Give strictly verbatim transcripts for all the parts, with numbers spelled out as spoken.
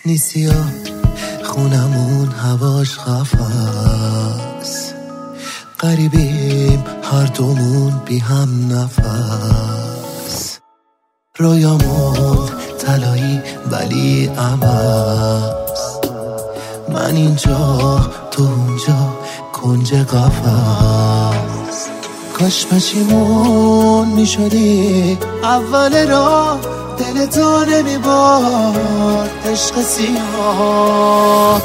نیسیا خونمون هواش خفاست، غریبیم هر دومون بی هم نفس، رویامون طلایی ولی عمز، من اینجا تو اونجا کنج قفس. کاش پشیمون میشدی اول راه، دل تو نمیبارد عشق سیاه.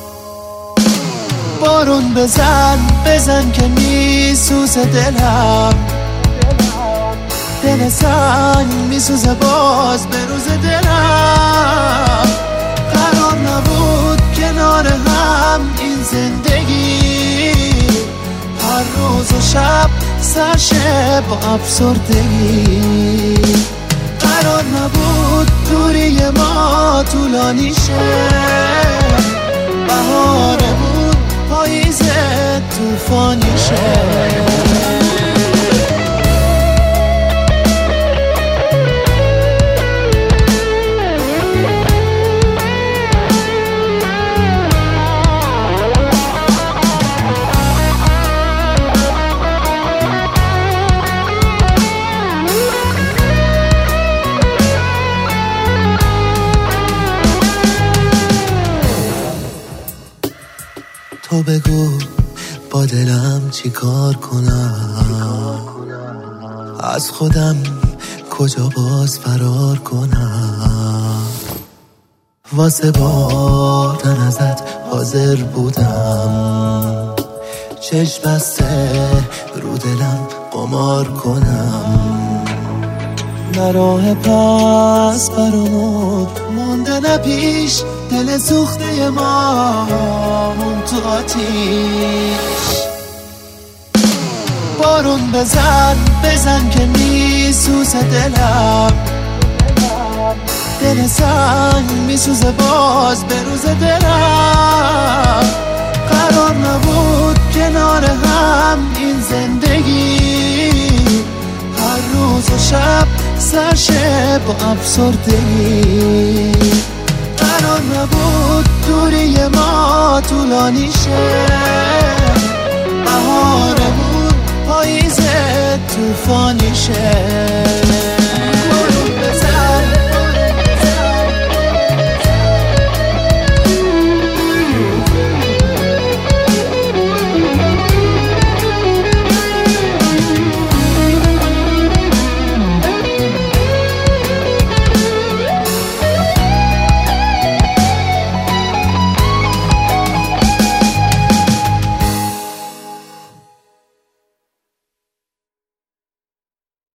بارون بزن بزن که میسوزه دلم، دل سنگ میسوزه باز به روز دلم. قرار نبود کنار هم این زندگی، هر روز و شب سرشه با افسردگی. قرار نبود دوری ما طولانی شه، بهارمون پاییزه طوفانی شه. تو بگو با دلم چی کار کنم، از خودم کجا باز فرار کنم. واسه بردن ازت حاضر بودم، چشم بسته رو دلم قمار کنم. نه راه پس برامون مونده نه پیش، دل سوخته ما مون تو آتیش. بارون بزن بزن که میسوزه دلم، دل سنگ میسوزه باز به روز دلم. قرار نبود کنار هم این زندگی، هر روز و شب سرشه با افسردگی. قرار نبود دوری ما طولانی شه، بهارمون پاییزه طوفانی شه.